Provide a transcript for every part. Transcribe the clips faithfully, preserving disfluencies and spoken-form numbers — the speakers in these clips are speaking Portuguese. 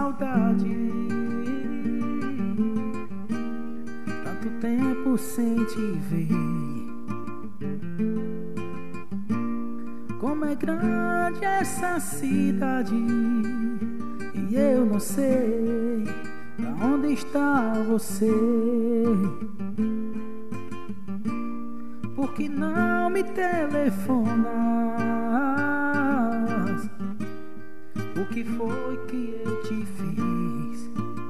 saudade. Tanto tempo sem te ver. Como é grande essa cidade e eu não sei pra onde está você. Por que não me telefonas? O que foi que eu te fiz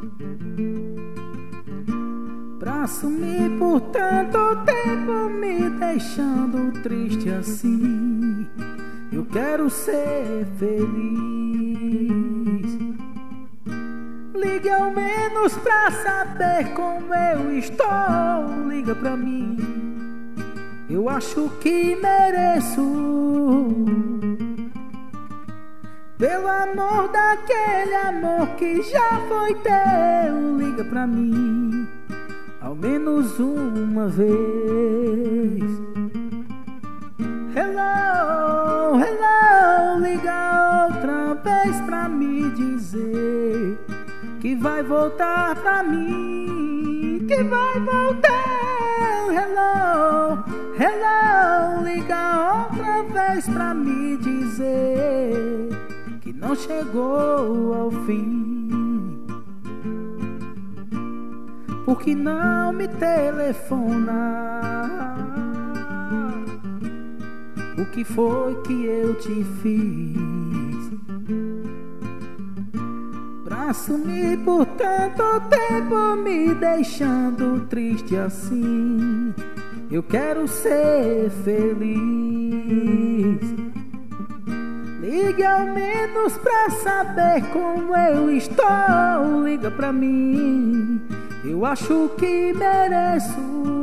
pra sumir por tanto tempo, me deixando triste assim? Eu quero ser feliz. Ligue ao menos pra saber como eu estou. Liga pra mim, eu acho que mereço. Pelo amor daquele amor que já foi teu. Liga pra mim, ao menos uma vez. Hello, hello, liga outra vez pra me dizer que vai voltar pra mim, que vai voltar. Hello, hello, liga outra vez pra me dizer que não chegou ao fim. Por que não me telefona? O que foi que eu te fiz pra sumir por tanto tempo, me deixando triste assim? Eu quero ser feliz. Ligue ao menos pra saber como eu estou. Liga pra mim, eu acho que mereço.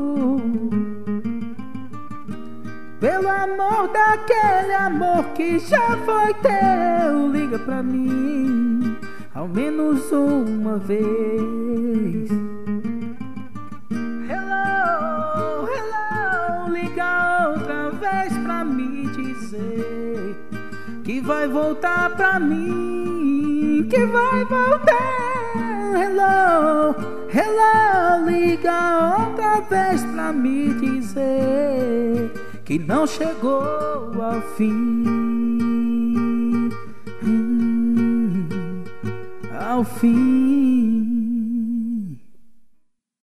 Pelo amor daquele amor que já foi teu. Liga pra mim, ao menos uma vez. Hello, hello, liga outra vez pra me dizer que vai voltar pra mim, que vai voltar. Hello, hello, liga outra vez pra me dizer que não chegou ao fim, hum, ao fim.